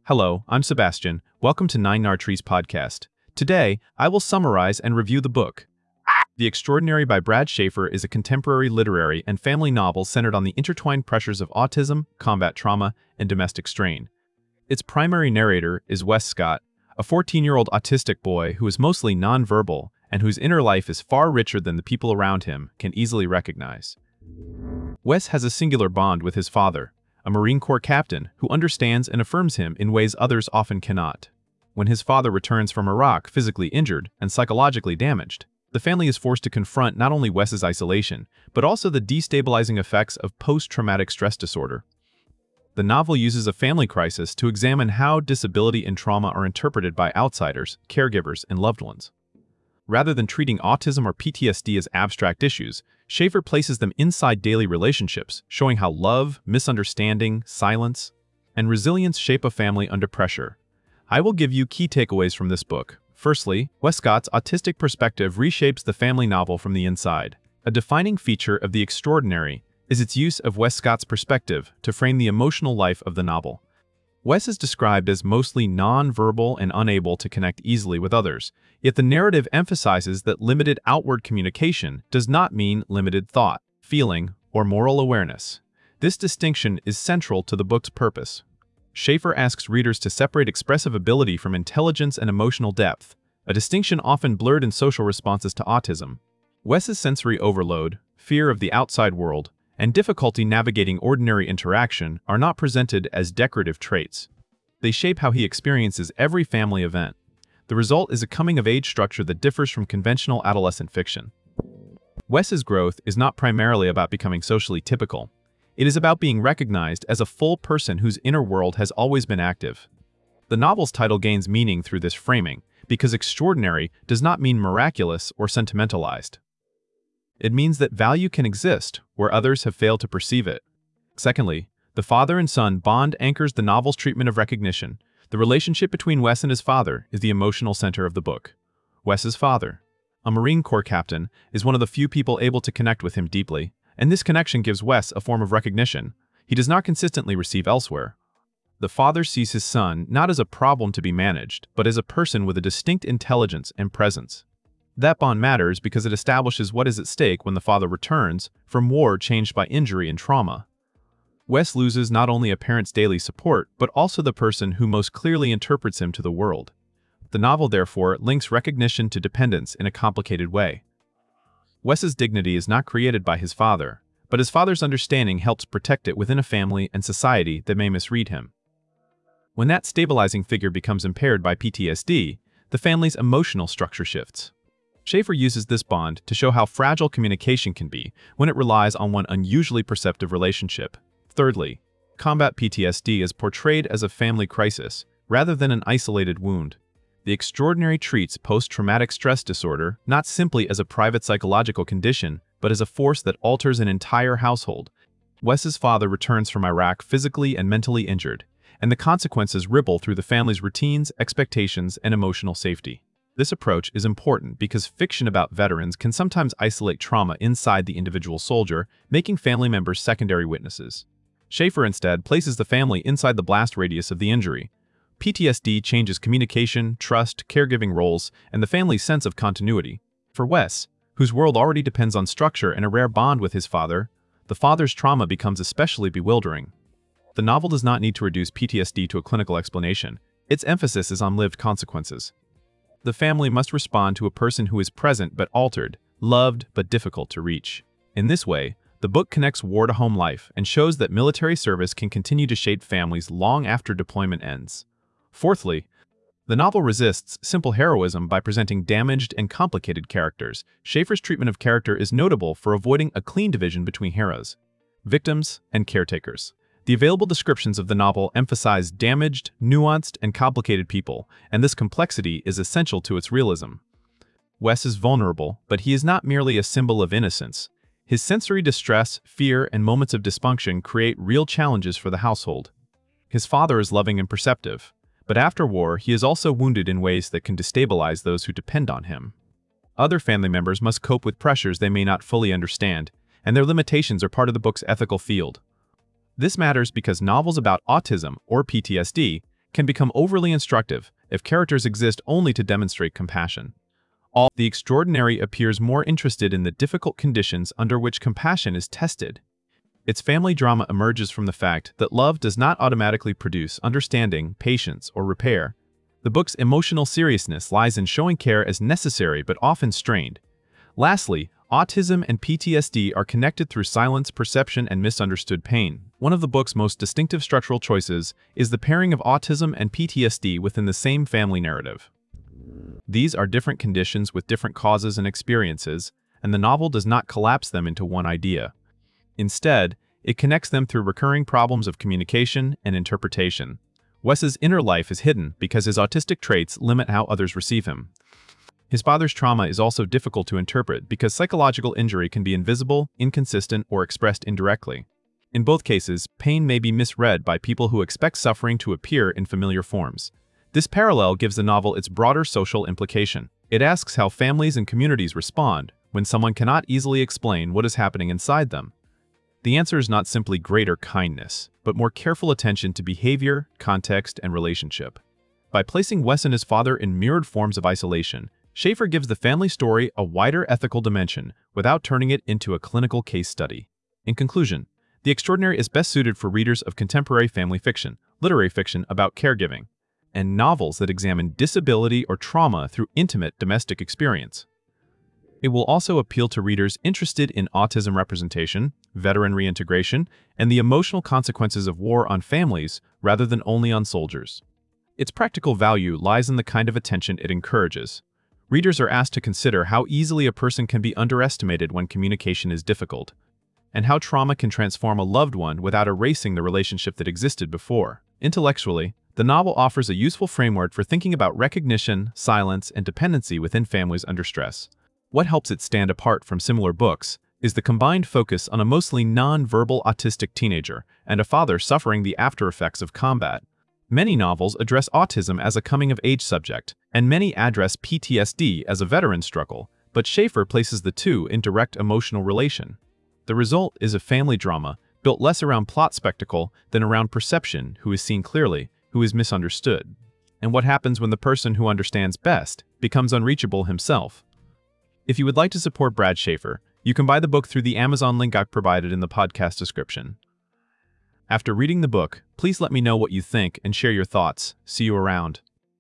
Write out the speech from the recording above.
Hello, I'm Sebastian. Welcome to Nine Trees podcast. Today, I will summarize and review the book. The Extraordinary by Brad Schaeffer is a contemporary literary and family novel centered on the intertwined pressures of autism, combat trauma, and domestic strain. Its primary narrator is Wes Scott, a 14-year-old autistic boy who is mostly nonverbal and whose inner life is far richer than the people around him can easily recognize. Wes has a singular bond with his father, a Marine Corps captain who understands and affirms him in ways others often cannot. When his father returns from Iraq physically injured and psychologically damaged, the family is forced to confront not only Wes's isolation, but also the destabilizing effects of post-traumatic stress disorder. The novel uses a family crisis to examine how disability and trauma are interpreted by outsiders, caregivers, and loved ones. Rather than treating autism or PTSD as abstract issues, Schaeffer places them inside daily relationships, showing how love, misunderstanding, silence, and resilience shape a family under pressure. I will give you key takeaways from this book. Firstly, Wes Scott's autistic perspective reshapes the family novel from the inside. A defining feature of The Extraordinary is its use of Wes Scott's perspective to frame the emotional life of the novel. Wes is described as mostly non-verbal and unable to connect easily with others, yet the narrative emphasizes that limited outward communication does not mean limited thought, feeling, or moral awareness. This distinction is central to the book's purpose. Schaeffer asks readers to separate expressive ability from intelligence and emotional depth, a distinction often blurred in social responses to autism. Wes's sensory overload, fear of the outside world, and difficulty navigating ordinary interaction are not presented as decorative traits. They shape how he experiences every family event. The result is a coming-of-age structure that differs from conventional adolescent fiction. Wes's growth is not primarily about becoming socially typical. It is about being recognized as a full person whose inner world has always been active. The novel's title gains meaning through this framing, because extraordinary does not mean miraculous or sentimentalized. It means that value can exist where others have failed to perceive it. Secondly, the father and son bond anchors the novel's treatment of recognition. The relationship between Wes and his father is the emotional center of the book. Wes's father, a Marine Corps captain, is one of the few people able to connect with him deeply, and this connection gives Wes a form of recognition he does not consistently receive elsewhere. The father sees his son not as a problem to be managed, but as a person with a distinct intelligence and presence. That bond matters because it establishes what is at stake when the father returns from war changed by injury and trauma. Wes loses not only a parent's daily support, but also the person who most clearly interprets him to the world. The novel, therefore, links recognition to dependence in a complicated way. Wes's dignity is not created by his father, but his father's understanding helps protect it within a family and society that may misread him. When that stabilizing figure becomes impaired by PTSD, the family's emotional structure shifts. Schaeffer uses this bond to show how fragile communication can be when it relies on one unusually perceptive relationship. Thirdly, combat PTSD is portrayed as a family crisis rather than an isolated wound. The Extraordinary treats post-traumatic stress disorder not simply as a private psychological condition, but as a force that alters an entire household. Wes's father returns from Iraq physically and mentally injured, and the consequences ripple through the family's routines, expectations, and emotional safety. This approach is important because fiction about veterans can sometimes isolate trauma inside the individual soldier, making family members secondary witnesses. Schaeffer instead places the family inside the blast radius of the injury. PTSD changes communication, trust, caregiving roles, and the family's sense of continuity. For Wes, whose world already depends on structure and a rare bond with his father, the father's trauma becomes especially bewildering. The novel does not need to reduce PTSD to a clinical explanation. Its emphasis is on lived consequences. The family must respond to a person who is present but altered, loved but difficult to reach. In this way, the book connects war to home life and shows that military service can continue to shape families long after deployment ends. Fourthly, the novel resists simple heroism by presenting damaged and complicated characters. Schaeffer's treatment of character is notable for avoiding a clean division between heroes, victims, and caretakers. The available descriptions of the novel emphasize damaged, nuanced, and complicated people, and this complexity is essential to its realism. Wes is vulnerable, but he is not merely a symbol of innocence. His sensory distress, fear, and moments of dysfunction create real challenges for the household. His father is loving and perceptive, but after war, he is also wounded in ways that can destabilize those who depend on him. Other family members must cope with pressures they may not fully understand, and their limitations are part of the book's ethical field. This matters because novels about autism or PTSD can become overly instructive if characters exist only to demonstrate compassion. The Extraordinary appears more interested in the difficult conditions under which compassion is tested. Its family drama emerges from the fact that love does not automatically produce understanding, patience, or repair. The book's emotional seriousness lies in showing care as necessary but often strained. Lastly, autism and PTSD are connected through silence, perception, and misunderstood pain. One of the book's most distinctive structural choices is the pairing of autism and PTSD within the same family narrative. These are different conditions with different causes and experiences, and the novel does not collapse them into one idea. Instead, it connects them through recurring problems of communication and interpretation. Wes's inner life is hidden because his autistic traits limit how others receive him. His father's trauma is also difficult to interpret because psychological injury can be invisible, inconsistent, or expressed indirectly. In both cases, pain may be misread by people who expect suffering to appear in familiar forms. This parallel gives the novel its broader social implication. It asks how families and communities respond when someone cannot easily explain what is happening inside them. The answer is not simply greater kindness, but more careful attention to behavior, context, and relationship. By placing Wes and his father in mirrored forms of isolation, Schaeffer gives the family story a wider ethical dimension without turning it into a clinical case study. In conclusion, The Extraordinary is best suited for readers of contemporary family fiction, literary fiction about caregiving, and novels that examine disability or trauma through intimate domestic experience. It will also appeal to readers interested in autism representation, veteran reintegration, and the emotional consequences of war on families rather than only on soldiers. Its practical value lies in the kind of attention it encourages. Readers are asked to consider how easily a person can be underestimated when communication is difficult, and how trauma can transform a loved one without erasing the relationship that existed before. Intellectually, the novel offers a useful framework for thinking about recognition, silence, and dependency within families under stress. What helps it stand apart from similar books is the combined focus on a mostly non-verbal autistic teenager and a father suffering the after-effects of combat. Many novels address autism as a coming-of-age subject, and many address PTSD as a veteran struggle, but Schaeffer places the two in direct emotional relation. The result is a family drama built less around plot spectacle than around perception, who is seen clearly, who is misunderstood, and what happens when the person who understands best becomes unreachable himself. If you would like to support Brad Schaeffer, you can buy the book through the Amazon link I've provided in the podcast description. After reading the book, please let me know what you think and share your thoughts. See you around.